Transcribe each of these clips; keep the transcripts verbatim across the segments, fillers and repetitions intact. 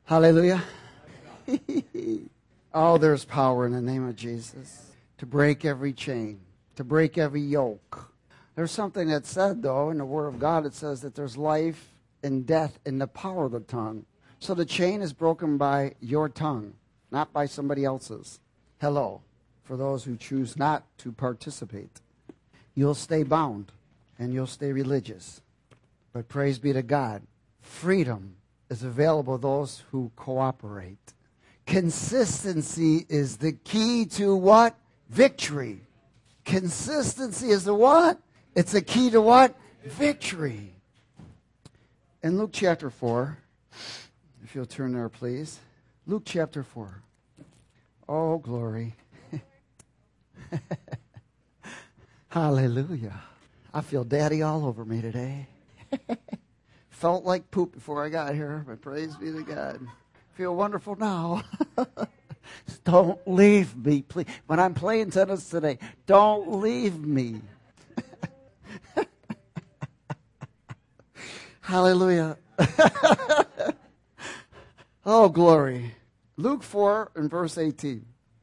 Hallelujah. Oh, there's power in the name of Jesus to break every chain, to break every yoke. There's something that's said, though, in the Word of God. It says that there's life and death in the power of the tongue. So the chain is broken by your tongue, not by somebody else's. Hello, for those who choose not to participate. You'll stay bound and you'll stay religious. But praise be to God, freedom is available to those who cooperate. Consistency is the key to what? Victory. Consistency is the what? It's a key to what? Victory. In Luke chapter four, if you'll turn there, please. Luke chapter four. Oh, glory. Hallelujah. I feel daddy all over me today. Felt like poop before I got here, but praise be to God. Feel wonderful now. Don't leave me, please. When I'm playing tennis today, don't leave me. Hallelujah. Oh, glory. Luke four and verse eighteen.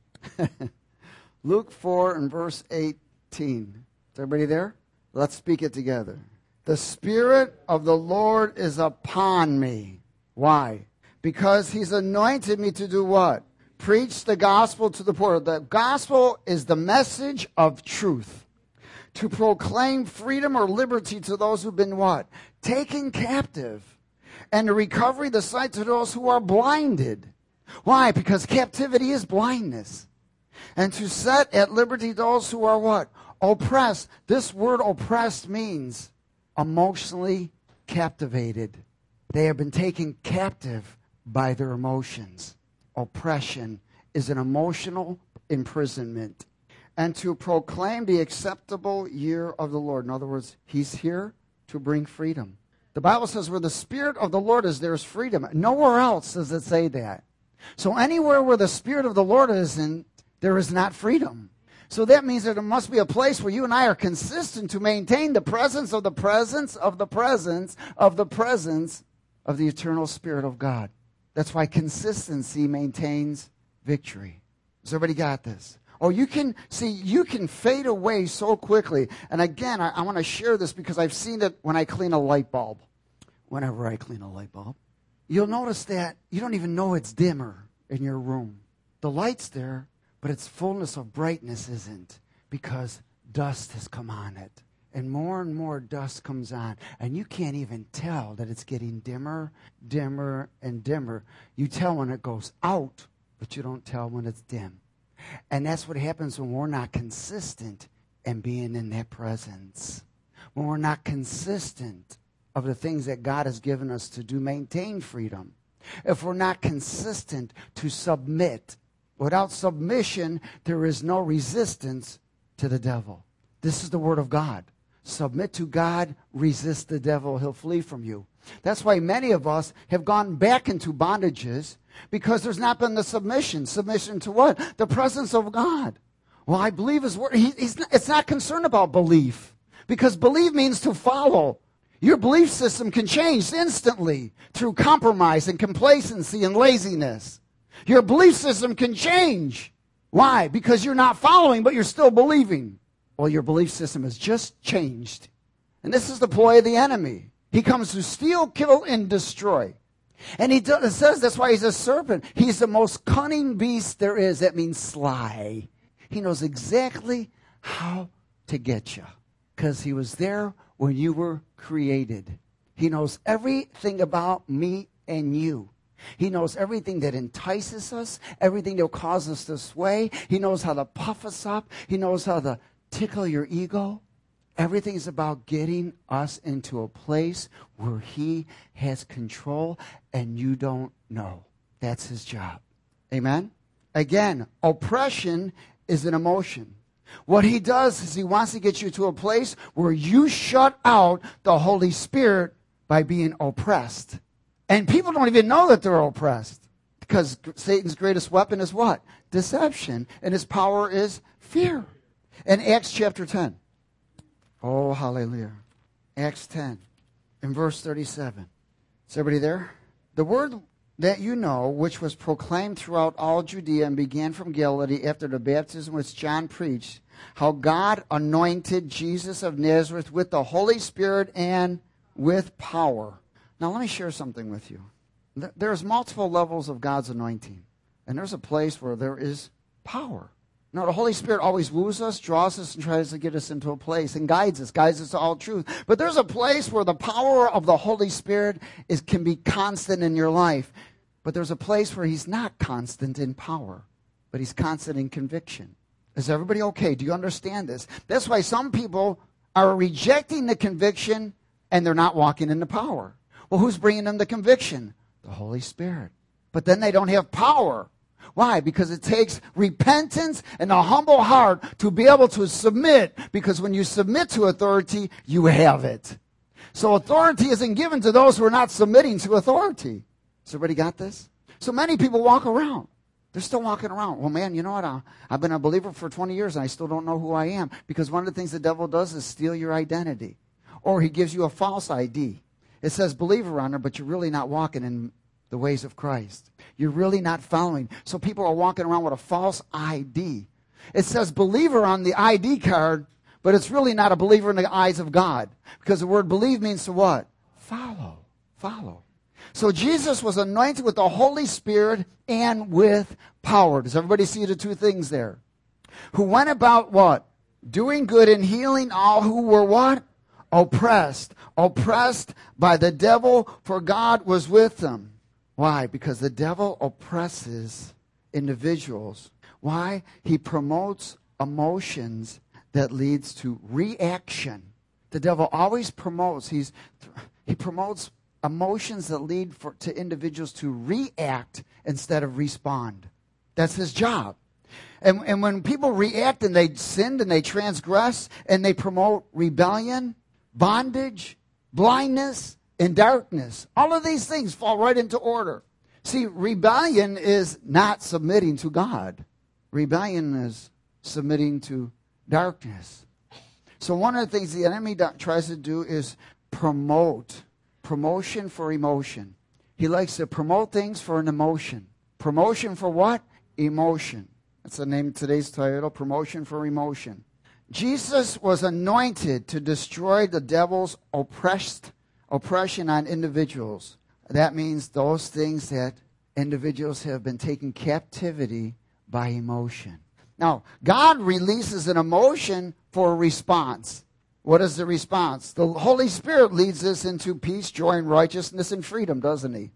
Luke four and verse eighteen. Is everybody there? Let's speak it together. The Spirit of the Lord is upon me. Why? Because He's anointed me to do what? Preach the gospel to the poor. The gospel is the message of truth. To proclaim freedom or liberty to those who've been what? Taken captive. And to recovery the sight to those who are blinded. Why? Because captivity is blindness. And to set at liberty those who are what? Oppressed. This word oppressed means emotionally captivated. They have been taken captive by their emotions. Oppression is an emotional imprisonment. And to proclaim the acceptable year of the Lord. In other words, He's here to bring freedom. The Bible says where the Spirit of the Lord is, there's freedom. Nowhere else does it say that. So anywhere where the Spirit of the Lord isn't, there is not freedom. So that means that there must be a place where you and I are consistent to maintain the presence of the presence of the presence of the presence of the eternal Spirit of God. That's why consistency maintains victory. Has everybody got this? Oh, you can, see, you can fade away so quickly. And again, I, I want to share this because I've seen it when I clean a light bulb. Whenever I clean a light bulb. You'll notice that you don't even know it's dimmer in your room. The light's there, but its fullness of brightness isn't because dust has come on it. And more and more dust comes on. And you can't even tell that it's getting dimmer, dimmer, and dimmer. You tell when it goes out, but you don't tell when it's dim. And that's what happens when we're not consistent in being in that presence. When we're not consistent of the things that God has given us to do, maintain freedom. If we're not consistent to submit. Without submission, there is no resistance to the devil. This is the word of God. Submit to God, resist the devil, he'll flee from you. That's why many of us have gone back into bondages because there's not been the submission. Submission to what? The presence of God. Well, I believe his word. He, he's not, it's not concerned about belief because belief means to follow. Your belief system can change instantly through compromise and complacency and laziness. Your belief system can change. Why? Because you're not following, but you're still believing. Well, your belief system has just changed. And this is the ploy of the enemy. He comes to steal, kill, and destroy. And he does, it says that's why he's a serpent. He's the most cunning beast there is. That means sly. He knows exactly how to get you because he was there when you were created. He knows everything about me and you. He knows everything that entices us, everything that will cause us to sway. He knows how to puff us up. He knows how to tickle your ego. Everything is about getting us into a place where he has control and you don't know. That's his job. Amen? Again, oppression is an emotion. What he does is he wants to get you to a place where you shut out the Holy Spirit by being oppressed. And people don't even know that they're oppressed because Satan's greatest weapon is what? Deception. And his power is fear. In Acts chapter ten. Oh, hallelujah. Acts ten, in verse thirty-seven. Is everybody there? The word that you know, which was proclaimed throughout all Judea and began from Galilee after the baptism which John preached, how God anointed Jesus of Nazareth with the Holy Spirit and with power. Now let me share something with you. There's multiple levels of God's anointing. And there's a place where there is power. Now, the Holy Spirit always woos us, draws us, and tries to get us into a place and guides us, guides us to all truth. But there's a place where the power of the Holy Spirit is can be constant in your life. But there's a place where he's not constant in power, but he's constant in conviction. Is everybody okay? Do you understand this? That's why some people are rejecting the conviction and they're not walking in the power. Well, who's bringing them the conviction? The Holy Spirit. But then they don't have power. Why? Because it takes repentance and a humble heart to be able to submit. Because when you submit to authority, you have it. So authority isn't given to those who are not submitting to authority. Has everybody got this? So many people walk around. They're still walking around. Well, man, you know what? I've been a believer for twenty years and I still don't know who I am. Because one of the things the devil does is steal your identity. Or he gives you a false I D. It says believer on there, but you're really not walking in the ways of Christ. You're really not following. So people are walking around with a false I D. It says believer on the I D card, but it's really not a believer in the eyes of God. Because the word believe means to what? Follow. Follow. So Jesus was anointed with the Holy Spirit and with power. Does everybody see the two things there? Who went about what? Doing good and healing all who were what? Oppressed. Oppressed by the devil, for God was with them. Why? Because the devil oppresses individuals. Why? He promotes emotions that leads to reaction. The devil always promotes, he's, he promotes emotions that lead for, to individuals to react instead of respond. That's his job. And, and when people react and they sin and they transgress and they promote rebellion, bondage, blindness, and darkness. All of these things fall right into order. See, rebellion is not submitting to God. Rebellion is submitting to darkness. So one of the things the enemy tries to do is promote. Promotion for emotion. He likes to promote things for an emotion. Promotion for what? Emotion. That's the name of today's title, Promotion for Emotion. Jesus was anointed to destroy the devil's oppressed oppression on individuals. That means those things that individuals have been taken captivity by emotion. Now, God releases an emotion for a response. What is the response? The Holy Spirit leads us into peace, joy, and righteousness and freedom, doesn't he?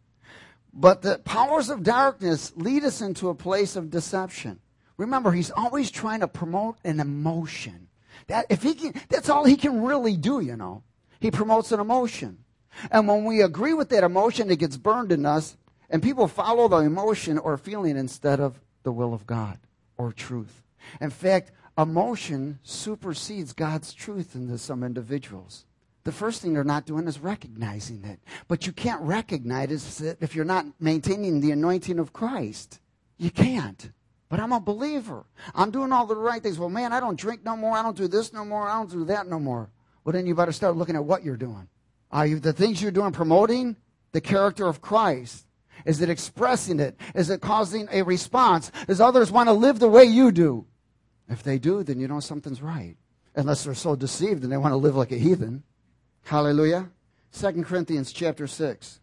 But the powers of darkness lead us into a place of deception. Remember, he's always trying to promote an emotion. That if he can, that's all he can really do, you know. He promotes an emotion. And when we agree with that emotion, it gets burned in us, and people follow the emotion or feeling instead of the will of God or truth. In fact, emotion supersedes God's truth into some individuals. The first thing they're not doing is recognizing it. But you can't recognize it if you're not maintaining the anointing of Christ. You can't. But I'm a believer. I'm doing all the right things. Well, man, I don't drink no more. I don't do this no more. I don't do that no more. Well, then you better start looking at what you're doing. Are you the things you're doing promoting the character of Christ? Is it expressing it? Is it causing a response? Does others want to live the way you do? If they do, then you know something's right. Unless they're so deceived and they want to live like a heathen. Hallelujah. Second Corinthians chapter six.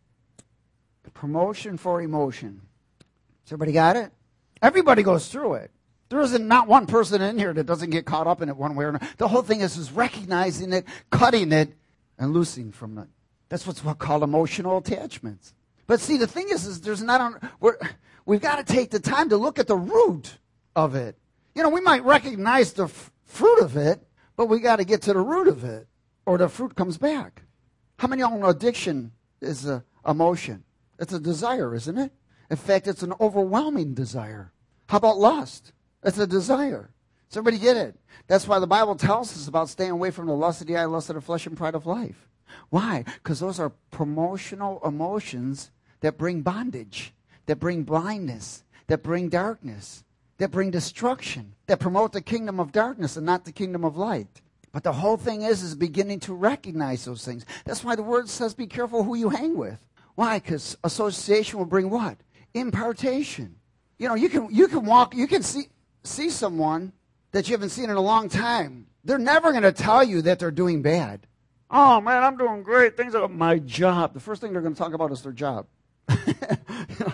Promotion for emotion. Has everybody got it? Everybody goes through it. There isn't not one person in here that doesn't get caught up in it one way or another. The whole thing is, is recognizing it, cutting it, and loosing from it. That's what's called emotional attachments. But see, the thing is, is there's not a, we're, we've got to take the time to look at the root of it. You know, we might recognize the f- fruit of it, but we got to get to the root of it, or the fruit comes back. How many of y'all know addiction is an emotion? It's a desire, isn't it? In fact, it's an overwhelming desire. How about lust? It's a desire. Does everybody get it? That's why the Bible tells us about staying away from the lust of the eye, lust of the flesh, and pride of life. Why? Because those are promotional emotions that bring bondage, that bring blindness, that bring darkness, that bring destruction, that promote the kingdom of darkness and not the kingdom of light. But the whole thing is, is beginning to recognize those things. That's why the word says be careful who you hang with. Why? Because association will bring what? Impartation. You know, you can you can walk, you can see see someone that you haven't seen in a long time. They're never going to tell you that they're doing bad. Oh, man, I'm doing great. Things are my job. The first thing they're going to talk about is their job. You know,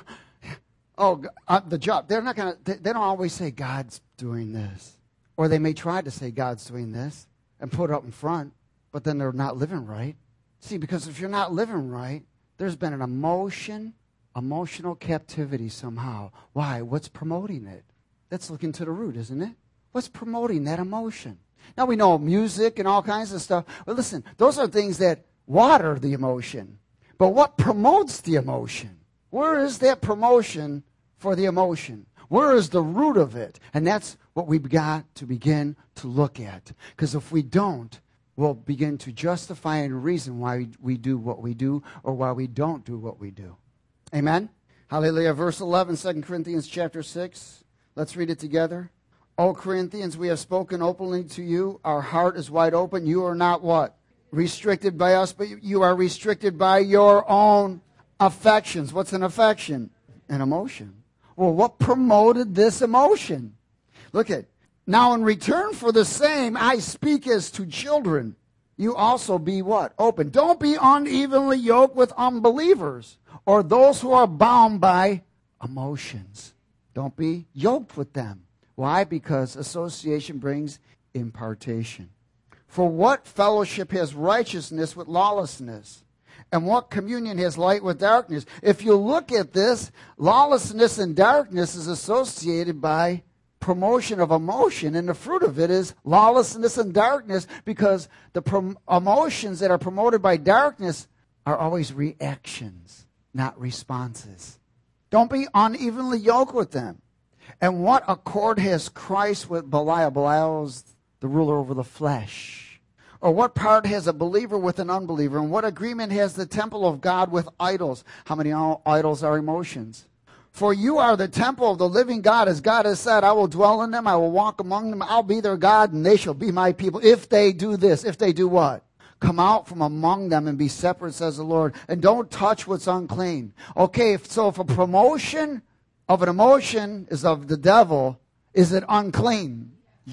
oh, uh, the job. They're not going to, they, they don't always say God's doing this. Or they may try to say God's doing this and put it up in front, but then they're not living right. See, because if you're not living right, there's been an emotion, emotional captivity somehow. Why? What's promoting it? That's looking to the root, isn't it? What's promoting that emotion? Now we know music and all kinds of stuff. But listen, those are things that water the emotion. But what promotes the emotion? Where is that promotion for the emotion? Where is the root of it? And that's what we've got to begin to look at. Because if we don't, we'll begin to justify and reason why we do what we do or why we don't do what we do. Amen? Hallelujah. Verse eleven, Second Corinthians chapter six. Let's read it together. O Corinthians, we have spoken openly to you. Our heart is wide open. You are not what? Restricted by us, but you are restricted by your own affections. What's an affection? An emotion. Well, what promoted this emotion? Look at, now in return for the same, I speak as to children. You also be what? Open. Don't be unevenly yoked with unbelievers or those who are bound by emotions. Don't be yoked with them. Why? Because association brings impartation. For what fellowship has righteousness with lawlessness? And what communion has light with darkness? If you look at this, lawlessness and darkness is associated by promotion of emotion, and the fruit of it is lawlessness and darkness, because the prom- emotions that are promoted by darkness are always reactions, not responses. Don't be unevenly yoked with them. And what accord has Christ with Belial? Belial is the ruler over the flesh. Or what part has a believer with an unbeliever? And what agreement has the temple of God with idols? How many idols are emotions? For you are the temple of the living God. As God has said, I will dwell in them, I will walk among them, I'll be their God, and they shall be my people. If they do this, if they do what? Come out from among them and be separate, says the Lord. And don't touch what's unclean. Okay, so if a promotion of an emotion is of the devil, is it unclean?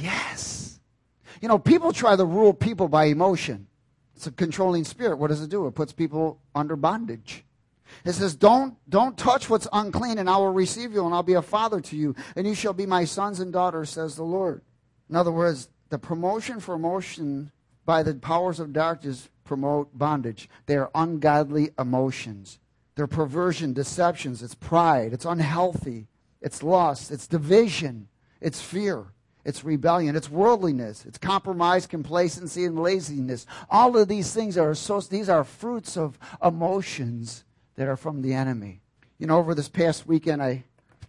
Yes. You know, people try to rule people by emotion. It's a controlling spirit. What does it do? It puts people under bondage. It says, don't, don't touch what's unclean, and I will receive you, and I'll be a father to you, and you shall be my sons and daughters, says the Lord. In other words, the promotion for emotion by the powers of darkness promote bondage. They are ungodly emotions. They're perversion, deceptions, it's pride, it's unhealthy, it's lust, it's division, it's fear, it's rebellion, it's worldliness, it's compromise, complacency, and laziness. All of these things are so, these are fruits of emotions that are from the enemy. You know, over this past weekend, I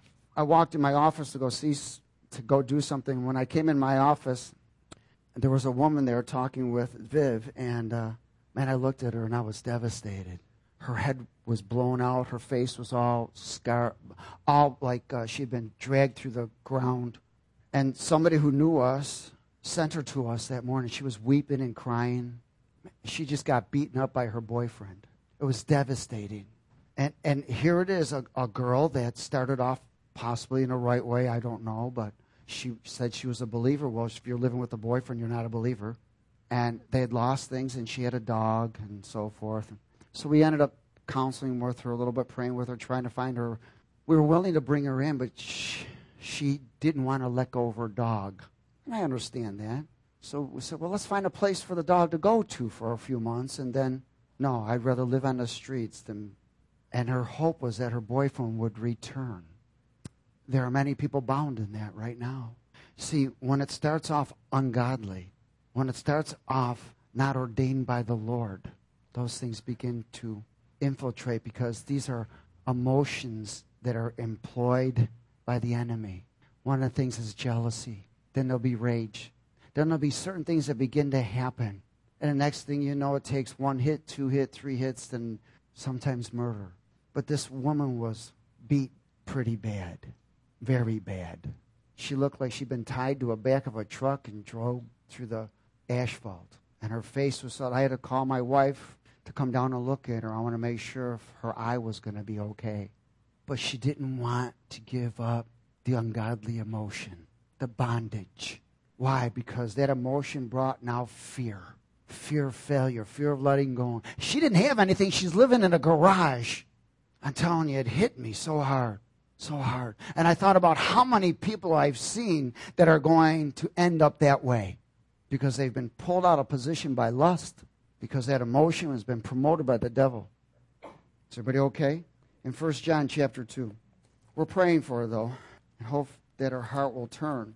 I walked in my office to go see to go do something. When I came in my office, there was a woman there talking with Viv, and uh, man, I looked at her and I was devastated. Her head was blown out. Her face was all scar, all like uh, she'd been dragged through the ground. And somebody who knew us sent her to us that morning. She was weeping and crying. She just got beaten up by her boyfriend. It was devastating. And and here it is, a, a girl that started off possibly in the right way, I don't know, but she said she was a believer. Well, if you're living with a boyfriend, you're not a believer. And they had lost things, and she had a dog and so forth. So we ended up counseling with her a little bit, praying with her, trying to find her. We were willing to bring her in, but she, she didn't want to let go of her dog. And I understand that. So we said, well, let's find a place for the dog to go to for a few months. And then, no, I'd rather live on the streets than... And her hope was that her boyfriend would return. There are many people bound in that right now. See, when it starts off ungodly, when it starts off not ordained by the Lord, those things begin to infiltrate because these are emotions that are employed by the enemy. One of the things is jealousy. Then there'll be rage. Then there'll be certain things that begin to happen. And the next thing you know, it takes one hit, two hit, three hits, then sometimes murder. But this woman was beat pretty bad, very bad. She looked like she'd been tied to the back of a truck and drove through the asphalt. And her face was so, I had to call my wife to come down and look at her. I want to make sure if her eye was going to be okay. But she didn't want to give up the ungodly emotion, the bondage. Why? Because that emotion brought now fear. Fear of failure, fear of letting go. She didn't have anything. She's living in a garage. I'm telling you, it hit me so hard, so hard. And I thought about how many people I've seen that are going to end up that way because they've been pulled out of position by lust, because that emotion has been promoted by the devil. Is everybody okay? In First John chapter two. We're praying for her, though, and hope that her heart will turn.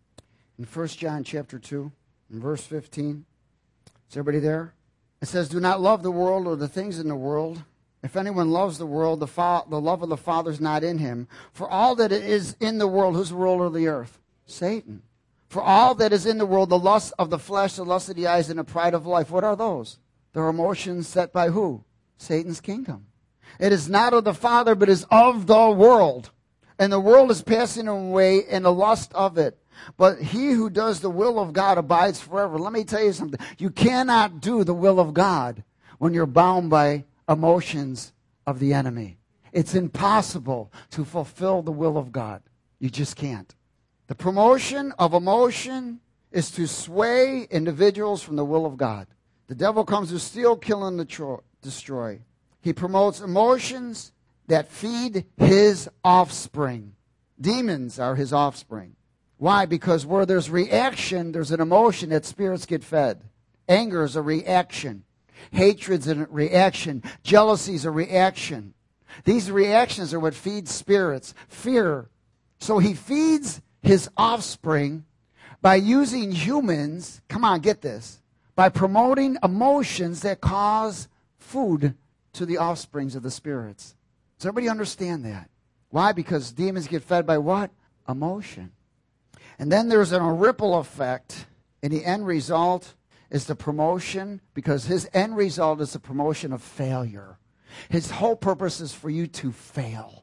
In First John chapter two, in verse fifteen. Is everybody there? It says, do not love the world or the things in the world. If anyone loves the world, the, fa- the love of the Father is not in him. For all that is in the world, who's the ruler of the earth? Satan. For all that is in the world, the lust of the flesh, the lust of the eyes, and the pride of life. What are those? They're emotions set by who? Satan's kingdom. It is not of the Father, but is of the world. And the world is passing away in the lust of it. But he who does the will of God abides forever. Let me tell you something. You cannot do the will of God when you're bound by emotions of the enemy. It's impossible to fulfill the will of God. You just can't. The promotion of emotion is to sway individuals from the will of God. The devil comes to steal, kill, and destroy. He promotes emotions that feed his offspring. Demons are his offspring. Why? Because where there's reaction, there's an emotion that spirits get fed. Anger is a reaction. Hatred's a reaction. Jealousy is a reaction. These reactions are what feeds spirits. Fear. So he feeds his offspring by using humans, come on, get this, by promoting emotions that cause food to the offsprings of the spirits. Does everybody understand that? Why? Because demons get fed by what? Emotion. And then there's a ripple effect, and the end result is the promotion, because his end result is the promotion of failure. His whole purpose is for you to fail.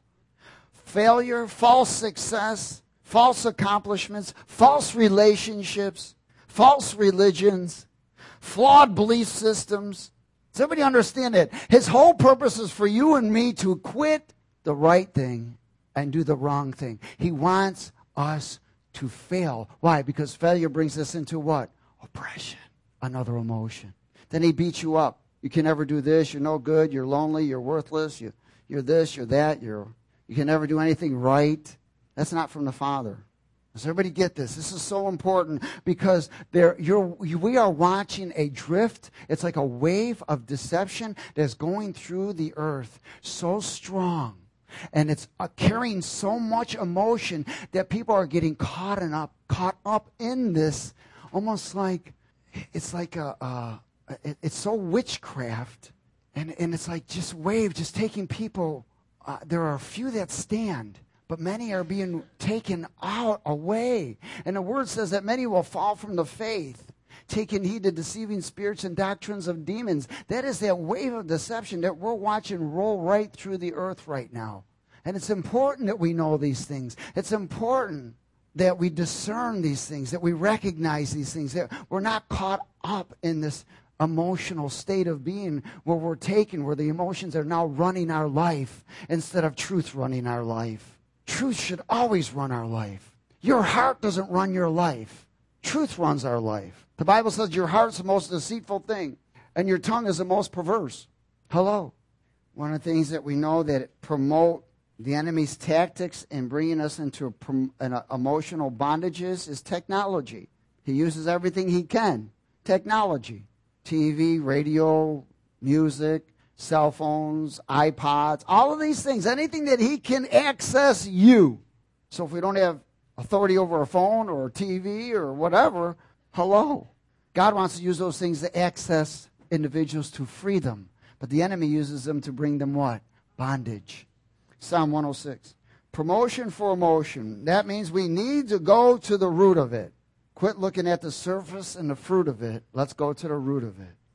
Failure, false success, false accomplishments, false relationships, false religions, flawed belief systems. Does everybody understand that? His whole purpose is for you and me to quit the right thing and do the wrong thing. He wants us to fail. Why? Because failure brings us into what? Oppression. Another emotion. Then he beats you up. You can never do this. You're no good. You're lonely. You're worthless. You, you're this. You're that. You're, you can never do anything right. That's not from the Father. Does everybody get this? This is so important because there, you're, we are watching a drift. It's like a wave of deception that's going through the earth so strong. And it's uh, carrying so much emotion that people are getting caught in up, caught up in this, almost like it's like a, uh, it, it's so witchcraft, and and it's like just wave, just taking people. Uh, there are a few that stand, but many are being taken out away. And the word says that many will fall from the faith, taking heed to deceiving spirits and doctrines of demons. That is that wave of deception that we're watching roll right through the earth right now. And it's important that we know these things. It's important that we discern these things, that we recognize these things, that we're not caught up in this emotional state of being where we're taken, where the emotions are now running our life instead of truth running our life. Truth should always run our life. Your heart doesn't run your life. Truth runs our life. The Bible says your heart's the most deceitful thing, and your tongue is the most perverse. Hello. One of the things that we know that promote the enemy's tactics in bringing us into a, an emotional bondages is technology. He uses everything he can. Technology. T V, radio, music, cell phones, iPods, all of these things. Anything that he can access you. So if we don't have authority over a phone or a T V or whatever, hello. God wants to use those things to access individuals to free them. But the enemy uses them to bring them what? Bondage. Psalm one oh six. Promotion for emotion. That means we need to go to the root of it. Quit looking at the surface and the fruit of it. Let's go to the root of it.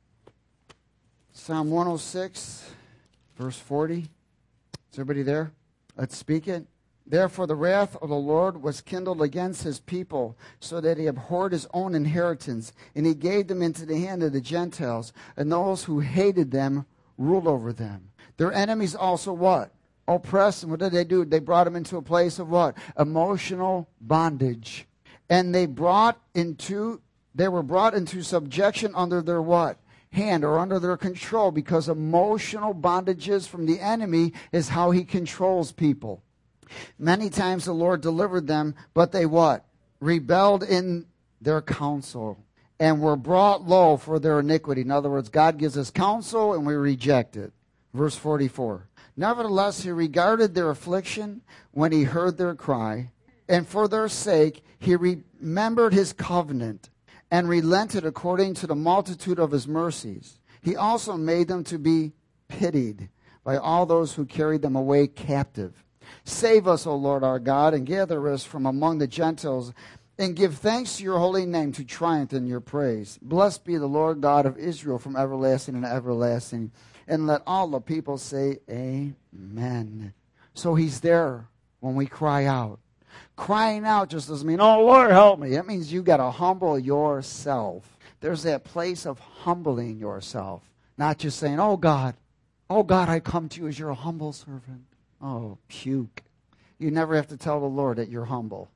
Psalm one oh six, verse forty. Is everybody there? Let's speak it. Therefore the wrath of the Lord was kindled against his people, so that he abhorred his own inheritance, and he gave them into the hand of the Gentiles, and those who hated them ruled over them. Their enemies also what? Oppressed. And what did they do? They brought them into a place of what? Emotional bondage. And they brought into, they were brought into subjection under their what? Hand, or under their control, because emotional bondages from the enemy is how he controls people. Many times the Lord delivered them, but they what? Rebelled in their counsel and were brought low for their iniquity. In other words, God gives us counsel and we reject it. Verse forty-four. Nevertheless, he regarded their affliction when he heard their cry, and for their sake he remembered his covenant and relented according to the multitude of his mercies. He also made them to be pitied by all those who carried them away captive. Save us, O Lord our God, and gather us from among the Gentiles, and give thanks to your holy name to triumph in your praise. Blessed be the Lord God of Israel from everlasting and everlasting. And let all the people say, Amen. So he's there when we cry out. Crying out just doesn't mean, oh, Lord, help me. It means you got to humble yourself. There's that place of humbling yourself. Not just saying, oh, God, oh, God, I come to you as your humble servant. Oh, puke. You never have to tell the Lord that you're humble.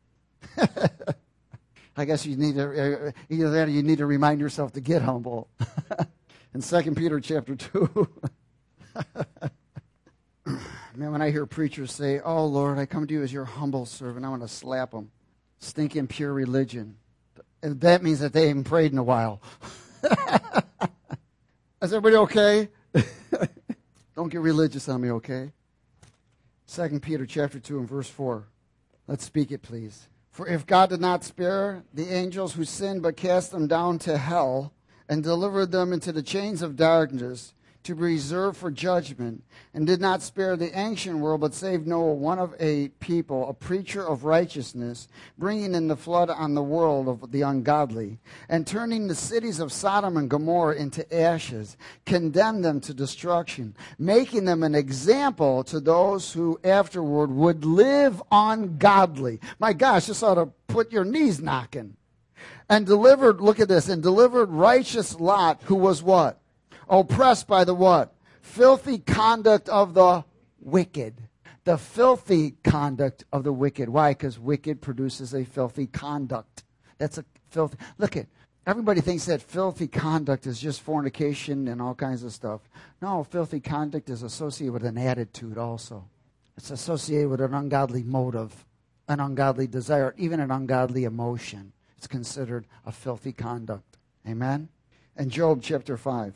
I guess you need to, either that or you need to remind yourself to get humble. In Second Peter chapter two. Man, when I hear preachers say, oh, Lord, I come to you as your humble servant, I want to slap them. Stinking pure religion. And that means that they haven't prayed in a while. Is everybody okay? Don't get religious on me, okay? Second Peter chapter two and verse four. Let's speak it, please. For if God did not spare the angels who sinned, but cast them down to hell, and delivered them into the chains of darkness, to be reserved for judgment, and did not spare the ancient world, but saved Noah, one of a people, a preacher of righteousness, bringing in the flood on the world of the ungodly, and turning the cities of Sodom and Gomorrah into ashes, condemned them to destruction, making them an example to those who afterward would live ungodly. My gosh, this ought to put your knees knocking. And delivered, look at this, and delivered righteous Lot, who was what? Oppressed by the what? Filthy conduct of the wicked. The filthy conduct of the wicked. Why? Because wicked produces a filthy conduct. That's a filthy. Look at, everybody thinks that filthy conduct is just fornication and all kinds of stuff. No, filthy conduct is associated with an attitude also. It's associated with an ungodly motive, an ungodly desire, even an ungodly emotion. It's considered a filthy conduct. Amen? And Job chapter five.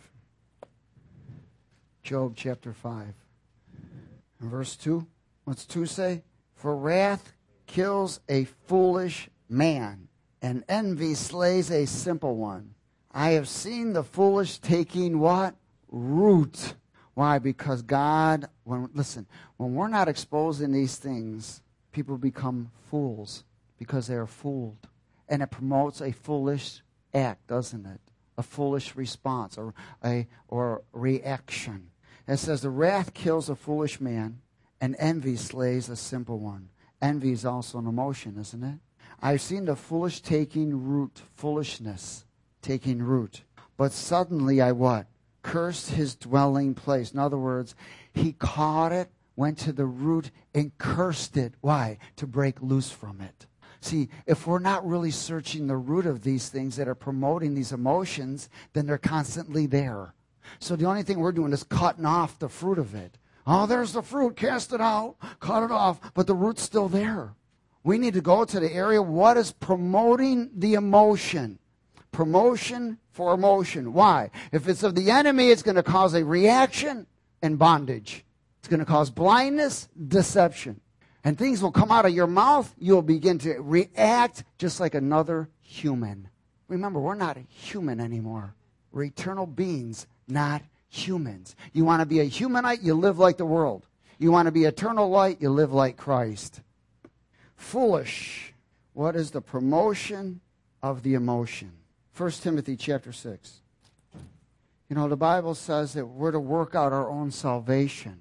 Job chapter five. And verse two. What's two say? For wrath kills a foolish man, and envy slays a simple one. I have seen the foolish taking what? Root. Why? Because God, when listen, when we're not exposing these things, people become fools because they are fooled. And it promotes a foolish act, doesn't it? A foolish response or a or reaction. It says the wrath kills a foolish man, and envy slays a simple one. Envy is also an emotion, isn't it? I've seen the foolish taking root, foolishness taking root. But suddenly I what? Cursed his dwelling place. In other words, he caught it, went to the root, and cursed it. Why? To break loose from it. See, if we're not really searching the root of these things that are promoting these emotions, then they're constantly there. So the only thing we're doing is cutting off the fruit of it. Oh, there's the fruit. Cast it out. Cut it off. But the root's still there. We need to go to the area, what is promoting the emotion? Promotion for emotion. Why? If it's of the enemy, it's going to cause a reaction and bondage. It's going to cause blindness, deception. And things will come out of your mouth. You'll begin to react just like another human. Remember, we're not human anymore. We're eternal beings, not humans. You want to be a humanite, you live like the world. You want to be eternal light, you live like Christ. Foolish. What is the promotion of the emotion? First Timothy chapter six. You know, the Bible says that we're to work out our own salvation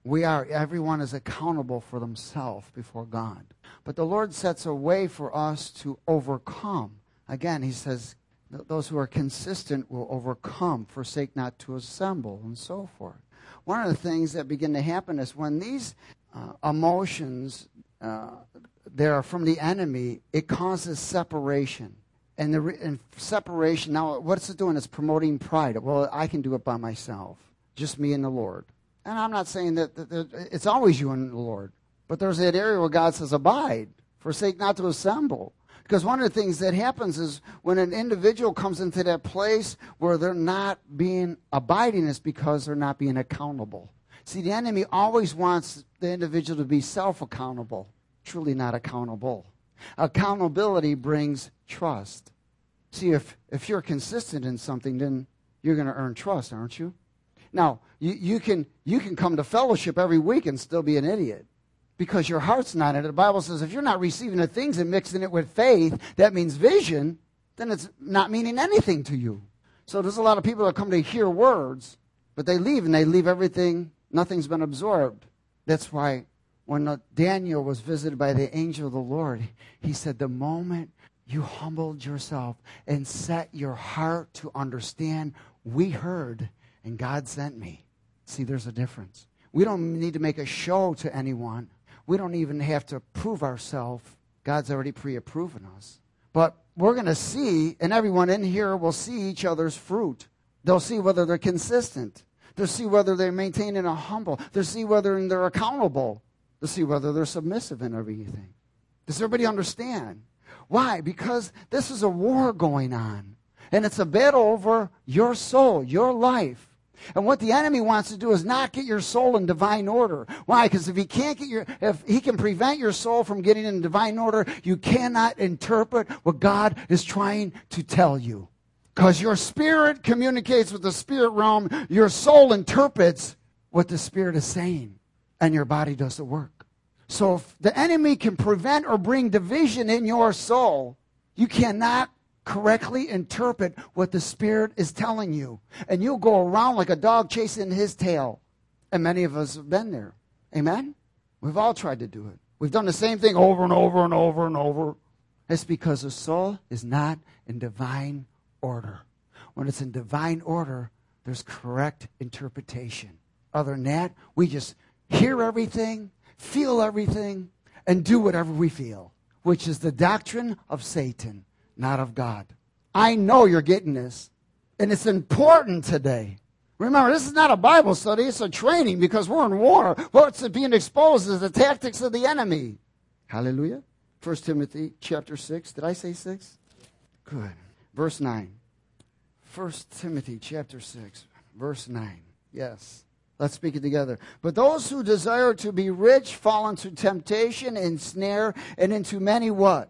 We are. Everyone is accountable for themselves before God. But the Lord sets a way for us to overcome. Again, he says, those who are consistent will overcome, forsake not to assemble, and so forth. One of the things that begin to happen is when these uh, emotions, uh, they are from the enemy, it causes separation. And, the re- and separation, now what's it doing? It's promoting pride. Well, I can do it by myself, just me and the Lord. And I'm not saying that, that, that it's always you and the Lord. But there's that area where God says, abide, forsake not to assemble. Because one of the things that happens is when an individual comes into that place where they're not being abiding, is because they're not being accountable. See, the enemy always wants the individual to be self-accountable, truly not accountable. Accountability brings trust. See, if, if you're consistent in something, then you're going to earn trust, aren't you? Now, you, you can you can come to fellowship every week and still be an idiot because your heart's not in it. The Bible says if you're not receiving the things and mixing it with faith, that means vision, then it's not meaning anything to you. So there's a lot of people that come to hear words, but they leave and they leave everything, nothing's been absorbed. That's why when Daniel was visited by the angel of the Lord, he said, the moment you humbled yourself and set your heart to understand, we heard and God sent me. See, there's a difference. We don't need to make a show to anyone. We don't even have to prove ourselves. God's already pre-approving us. But we're going to see, and everyone in here will see each other's fruit. They'll see whether they're consistent. They'll see whether they're maintaining a humble. They'll see whether they're accountable. They'll see whether they're submissive in everything. Does everybody understand? Why? Because this is a war going on. And it's a battle over your soul, your life. And what the enemy wants to do is not get your soul in divine order. Why? Because if he can't get your, if he can prevent your soul from getting in divine order, you cannot interpret what God is trying to tell you. Because your spirit communicates with the spirit realm, your soul interprets what the spirit is saying, and your body does the work. So if the enemy can prevent or bring division in your soul, you cannot correctly interpret what the Spirit is telling you. And you'll go around like a dog chasing his tail. And many of us have been there. Amen? We've all tried to do it. We've done the same thing over and over and over and over. It's because the soul is not in divine order. When it's in divine order, there's correct interpretation. Other than that, we just hear everything, feel everything, and do whatever we feel, which is the doctrine of Satan, not of God. I know you're getting this, and it's important today. Remember, this is not a Bible study, it's a training because we're in war. What's being exposed is the tactics of the enemy. Hallelujah. First Timothy chapter six. Did I say six? Good. Verse nine. First Timothy chapter six, verse nine. Yes. Let's speak it together. But those who desire to be rich fall into temptation and snare and into many what?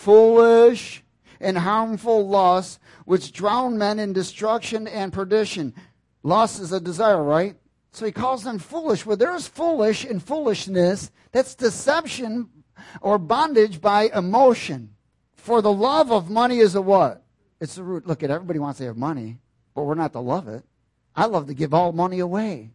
Foolish and harmful lusts, which drown men in destruction and perdition. Lust is a desire, right? So he calls them foolish. Well, there's foolish and foolishness. That's deception or bondage by emotion. For the love of money is a what? It's the root. Look, at everybody wants to have money, but we're not to love it. I love to give all money away.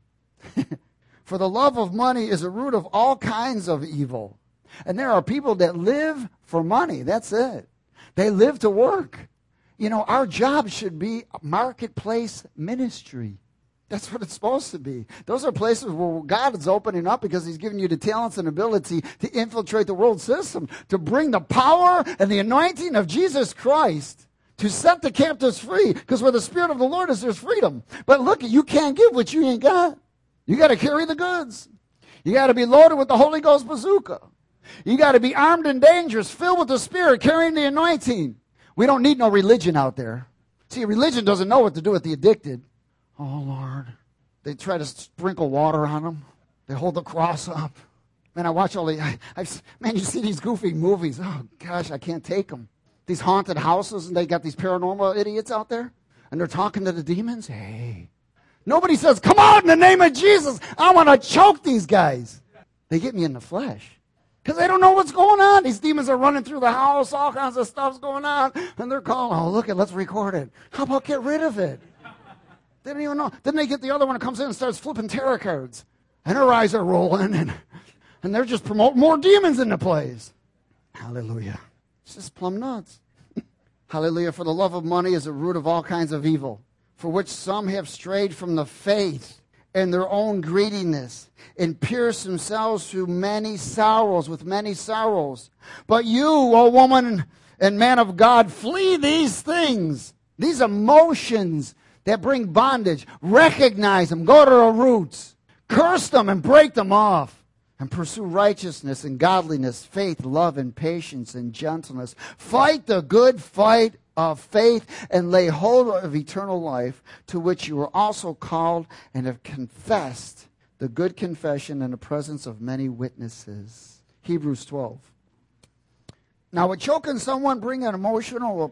For the love of money is a root of all kinds of evil. And there are people that live for money. That's it. They live to work. You know, our job should be marketplace ministry. That's what it's supposed to be. Those are places where God is opening up because he's giving you the talents and ability to infiltrate the world system, to bring the power and the anointing of Jesus Christ, to set the captives free. Because where the Spirit of the Lord is, there's freedom. But look, you can't give what you ain't got. You got to carry the goods. You got to be loaded with the Holy Ghost bazooka. You got to be armed and dangerous, filled with the Spirit, carrying the anointing. We don't need no religion out there. See, religion doesn't know what to do with the addicted. Oh, Lord. They try to sprinkle water on them. They hold the cross up. Man, I watch all the... I, I've, man, you see these goofy movies. Oh, gosh, I can't take them. These haunted houses, and they got these paranormal idiots out there, and they're talking to the demons. Hey. Nobody says, come on, in the name of Jesus. I want to choke these guys. They get me in the flesh. Because they don't know what's going on. These demons are running through the house. All kinds of stuff's going on. And they're calling, oh, look, it, let's record it. How about get rid of it? They don't even know. Then they get the other one that comes in and starts flipping tarot cards. And her eyes are rolling, and, and they're just promoting more demons into place. Hallelujah. It's just plumb nuts. Hallelujah. For the love of money is the root of all kinds of evil, for which some have strayed from the faith in their own greediness, and pierced themselves through many sorrows, with many sorrows. But you, O woman and man of God, flee these things, these emotions that bring bondage. Recognize them. Go to the roots. Curse them and break them off. And pursue righteousness and godliness, faith, love, and patience, and gentleness. Fight the good fight of faith, and lay hold of eternal life, to which you were also called, and have confessed the good confession in the presence of many witnesses. Hebrews twelve. Now, would choking someone bring an emotional...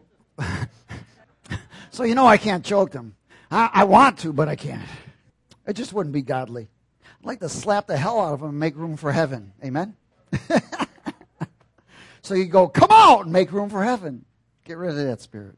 So you know I can't choke them. I, I want to, but I can't. It just wouldn't be godly. I'd like to slap the hell out of them and make room for heaven. Amen? So you go, come out and make room for heaven. Get rid of that spirit.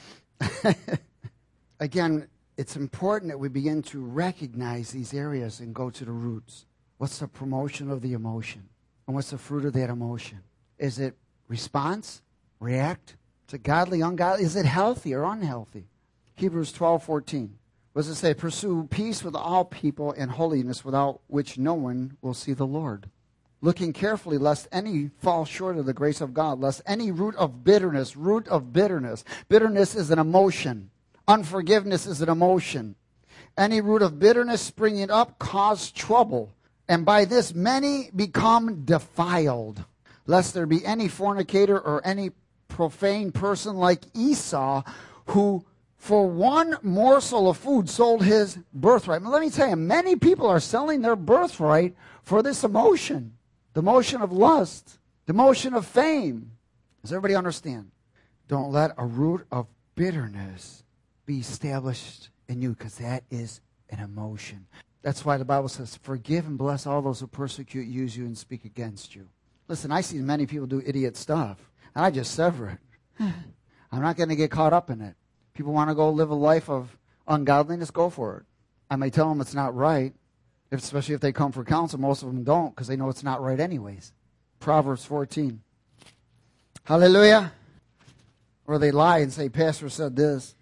Again, it's important that we begin to recognize these areas and go to the roots. What's the promotion of the emotion? And what's the fruit of that emotion? Is it response? React? Is it godly, ungodly? Is it healthy or unhealthy? Hebrews twelve fourteen. What does it say? Pursue peace with all people and holiness, without which no one will see the Lord. Looking carefully lest any fall short of the grace of God, lest any root of bitterness, root of bitterness. Bitterness is an emotion. Unforgiveness is an emotion. Any root of bitterness springing up cause trouble, and by this many become defiled. Lest there be any fornicator or any profane person like Esau, who for one morsel of food sold his birthright. Now, let me tell you, many people are selling their birthright for this emotion. The emotion of lust. The emotion of fame. Does everybody understand? Don't let a root of bitterness be established in you, because that is an emotion. That's why the Bible says, forgive and bless all those who persecute, use you, and speak against you. Listen, I see many people do idiot stuff, and I just sever it. I'm not going to get caught up in it. People want to go live a life of ungodliness, go for it. I may tell them it's not right, especially if they come for counsel. Most of them don't, because they know it's not right anyways. Proverbs fourteen. Hallelujah. Or they lie and say, Pastor said this.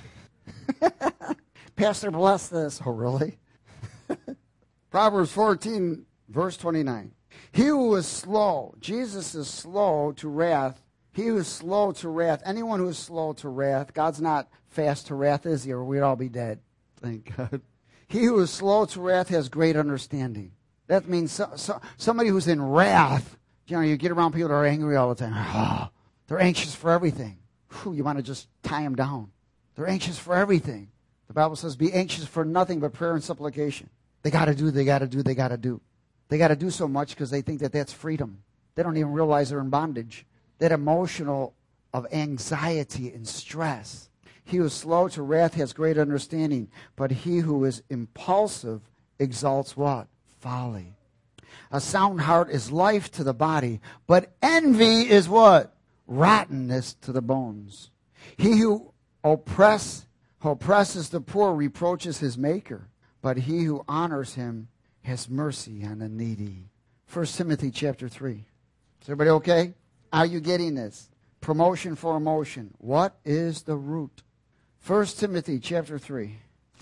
Pastor blessed this. Oh, really? Proverbs fourteen, verse twenty-nine. He who is slow, Jesus is slow to wrath. He who is slow to wrath, anyone who is slow to wrath, God's not fast to wrath, is he? Or we'd all be dead. Thank God. He who is slow to wrath has great understanding. That means so, so, somebody who's in wrath. You know, you get around people that are angry all the time. Oh, they're anxious for everything. Whew, you want to just tie them down. They're anxious for everything. The Bible says, be anxious for nothing but prayer and supplication. They got to do, they got to do, they got to do. They got to do so much because they think that that's freedom. They don't even realize they're in bondage. That emotional of anxiety and stress. He who is slow to wrath has great understanding, but he who is impulsive exalts what? Folly. A sound heart is life to the body, but envy is what? Rottenness to the bones. He who oppress, oppresses the poor reproaches his maker, but he who honors him has mercy on the needy. First Timothy chapter three. Is everybody okay? Are you getting this? Promotion for emotion. What is the root? First Timothy chapter three.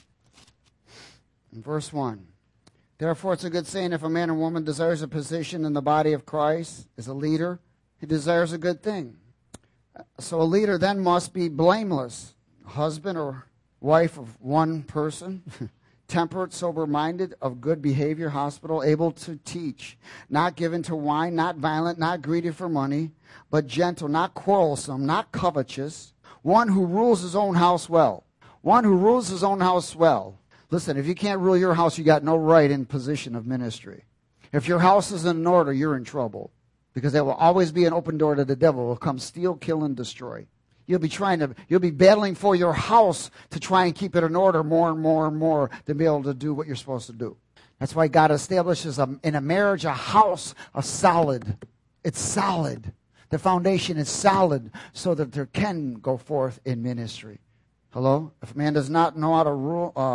And verse one. Therefore it's a good saying, if a man or woman desires a position in the body of Christ as a leader, he desires a good thing. So a leader then must be blameless, husband or wife of one person, temperate, sober-minded, of good behavior, hospitable, able to teach, not given to wine, not violent, not greedy for money, but gentle, not quarrelsome, not covetous, one who rules his own house well. One who rules his own house well. Listen, if you can't rule your house, you got no right in position of ministry. If your house isn't in order, you're in trouble, because there will always be an open door to the devil. Will come steal, kill, and destroy. You'll be trying to, you'll be battling for your house to try and keep it in order more and more and more to be able to do what you're supposed to do. That's why God establishes a, in a marriage a house, a solid. It's solid. The foundation is solid so that there can go forth in ministry. Hello? If a man does not know how to rule, uh,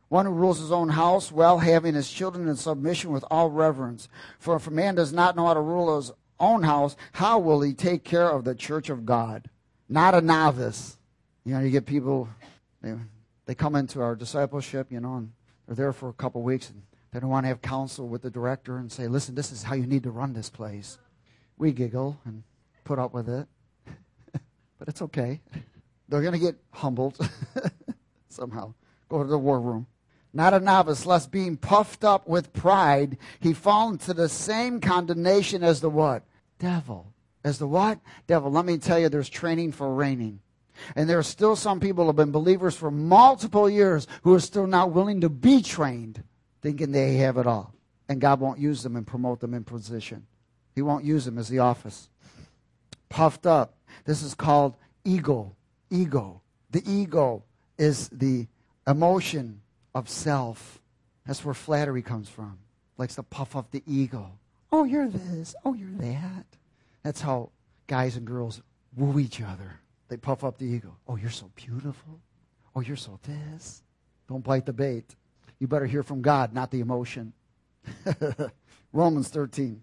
One who rules his own house well, having his children in submission with all reverence. For if a man does not know how to rule his own house, how will he take care of the church of God? Not a novice. You know, you get people, they, they come into our discipleship, you know, and they're there for a couple of weeks, and they don't want to have counsel with the director and say, listen, this is how you need to run this place. We giggle and put up with it. But it's okay. They're going to get humbled somehow. Go to the war room. Not a novice, lest being puffed up with pride, he fall into the same condemnation as the what? Devil. As the what? Devil. Let me tell you, there's training for reigning. And there are still some people who have been believers for multiple years who are still not willing to be trained, thinking they have it all. And God won't use them and promote them in position. He won't use them as the office. Puffed up. This is called ego. Ego. The ego is the emotion of self. That's where flattery comes from. Likes to puff up the ego. Oh, you're this. Oh, you're that. That's how guys and girls woo each other. They puff up the ego. Oh, you're so beautiful. Oh, you're so this. Don't bite the bait. You better hear from God, not the emotion. Romans thirteen.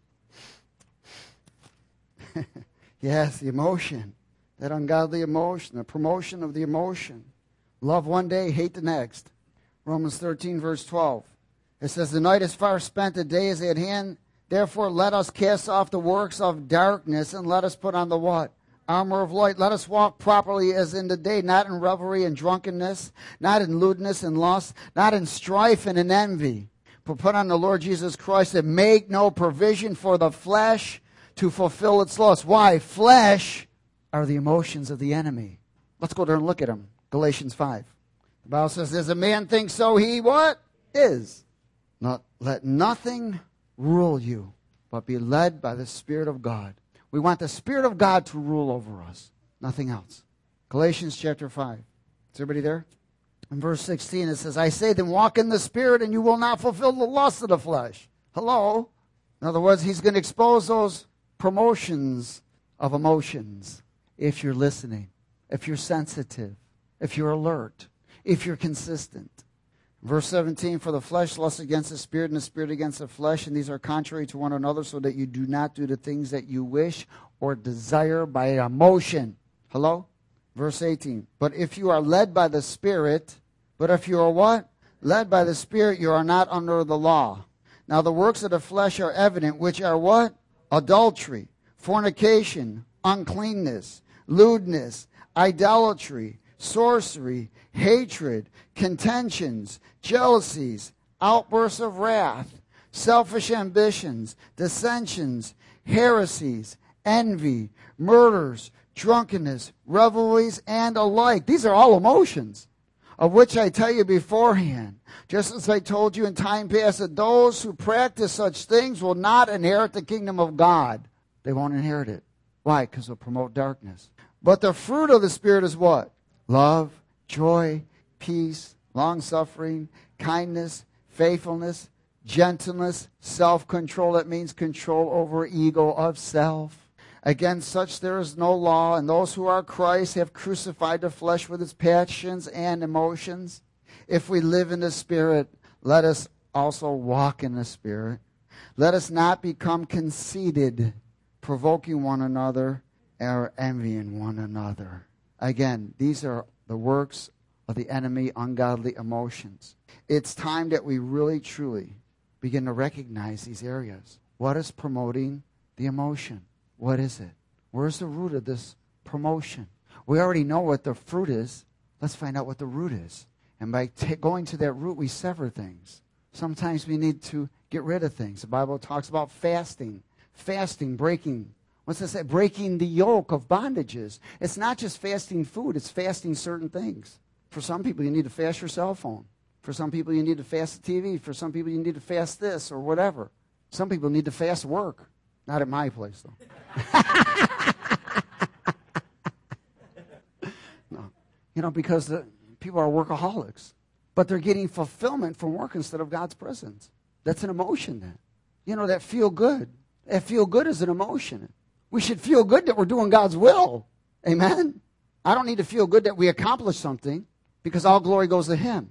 Yes, the emotion. That ungodly emotion. The promotion of the emotion. Love one day, hate the next. Romans thirteen, verse twelve. It says, the night is far spent, the day is at hand. Therefore, let us cast off the works of darkness, and let us put on the what? Armor of light. Let us walk properly as in the day, not in revelry and drunkenness, not in lewdness and lust, not in strife and in envy. But put on the Lord Jesus Christ, and make no provision for the flesh to fulfill its lust. Why? Flesh are the emotions of the enemy. Let's go there and look at them. Galatians five. The Bible says, as a man thinks, so he what? Is. Not, let nothing rule you, but be led by the Spirit of God. We want the Spirit of God to rule over us. Nothing else. Galatians chapter five. Is everybody there? In verse sixteen it says, I say then walk in the Spirit and you will not fulfill the lust of the flesh. Hello? In other words, he's going to expose those promotions of emotions if you're listening, if you're sensitive, if you're alert, if you're consistent. Verse seventeen, for the flesh lusts against the Spirit, and the Spirit against the flesh, and these are contrary to one another, so that you do not do the things that you wish or desire by emotion. Hello? Verse eighteen, but if you are led by the Spirit, but if you are what? Led by the Spirit, you are not under the law. Now the works of the flesh are evident, which are what? Adultery, fornication, uncleanness, lewdness, idolatry, sorcery, hatred, contentions, jealousies, outbursts of wrath, selfish ambitions, dissensions, heresies, envy, murders, drunkenness, revelries, and alike. These are all emotions, of which I tell you beforehand, just as I told you in time past, that those who practice such things will not inherit the kingdom of God. They won't inherit it. Why? Because they'll promote darkness. But the fruit of the Spirit is what? Love, joy, peace, long-suffering, kindness, faithfulness, gentleness, self-control. That means control over ego of self. Against such there is no law, and those who are Christ have crucified the flesh with its passions and emotions. If we live in the Spirit, let us also walk in the Spirit. Let us not become conceited, provoking one another, or envying one another. Again, these are the works of the enemy, ungodly emotions. It's time that we really, truly begin to recognize these areas. What is promoting the emotion? What is it? Where's the root of this promotion? We already know what the fruit is. Let's find out what the root is. And by t- going to that root, we sever things. Sometimes we need to get rid of things. The Bible talks about fasting. Fasting, breaking. What's it say? Breaking the yoke of bondages. It's not just fasting food. It's fasting certain things. For some people, you need to fast your cell phone. For some people, you need to fast the T V. For some people, you need to fast this or whatever. Some people need to fast work. Not at my place, though. No. You know, because the people are workaholics. But they're getting fulfillment from work instead of God's presence. That's an emotion then. You know, that feel good. That feel good is an emotion. We should feel good that we're doing God's will. Amen? I don't need to feel good that we accomplished something because all glory goes to Him.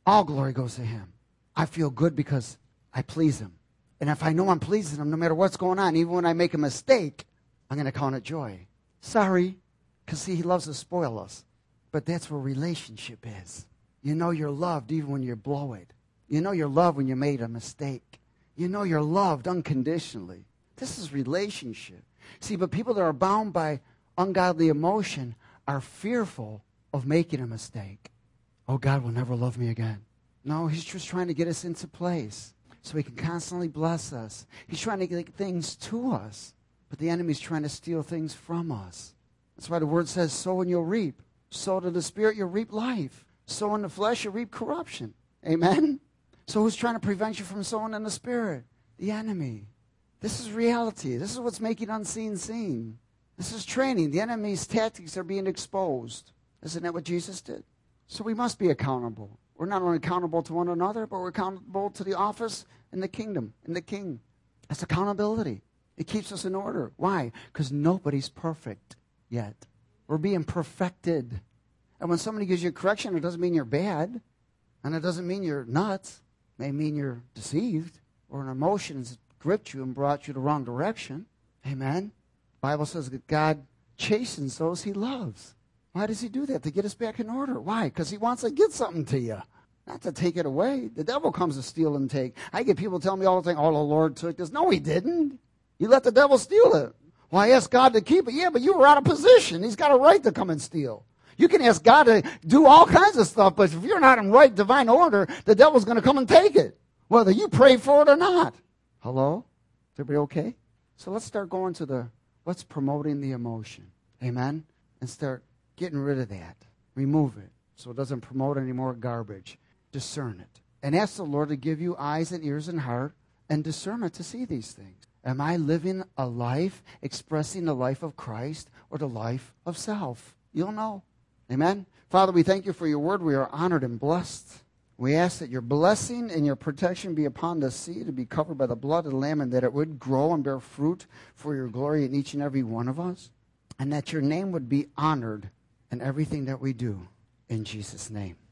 All glory goes to him. I feel good because I please him. And if I know I'm pleasing him, no matter what's going on, even when I make a mistake, I'm going to count it joy. Sorry, because see, he loves to spoil us. But that's where relationship is. You know you're loved even when you blow it. You know you're loved when you made a mistake. You know you're loved unconditionally. This is relationship. See, but people that are bound by ungodly emotion are fearful of making a mistake. Oh, God will never love me again. No, he's just trying to get us into place so he can constantly bless us. He's trying to get things to us, but the enemy's trying to steal things from us. That's why the word says, sow and you'll reap. Sow to the Spirit, you'll reap life. Sow in the flesh, you'll reap corruption. Amen? So who's trying to prevent you from sowing in the Spirit? The enemy. This is reality. This is what's making unseen seen. This is training. The enemy's tactics are being exposed. Isn't that what Jesus did? So we must be accountable. We're not only accountable to one another, but we're accountable to the office and the kingdom and the king. That's accountability. It keeps us in order. Why? Because nobody's perfect yet. We're being perfected. And when somebody gives you a correction, it doesn't mean you're bad. And it doesn't mean you're nuts. It may mean you're deceived or an emotion has gripped you and brought you the wrong direction. Amen. The Bible says that God chastens those he loves. Why does he do that? To get us back in order. Why? Because he wants to get something to you, not to take it away. The devil comes to steal and take. I get people telling me all the time, oh, the Lord took this. No, he didn't. You let the devil steal it. Well, I asked God to keep it. Yeah, but you were out of position. He's got a right to come and steal. You can ask God to do all kinds of stuff, but if you're not in right divine order, the devil's going to come and take it, whether you pray for it or not. Hello? Is everybody okay? So let's start going to the, let's promoting the emotion. Amen? And start getting rid of that. Remove it so it doesn't promote any more garbage. Discern it. And ask the Lord to give you eyes and ears and heart and discernment to see these things. Am I living a life expressing the life of Christ or the life of self? You'll know. Amen? Father, we thank you for your word. We are honored and blessed. We ask that your blessing and your protection be upon the seed to be covered by the blood of the Lamb and that it would grow and bear fruit for your glory in each and every one of us. And that your name would be honored in everything that we do. In Jesus' name.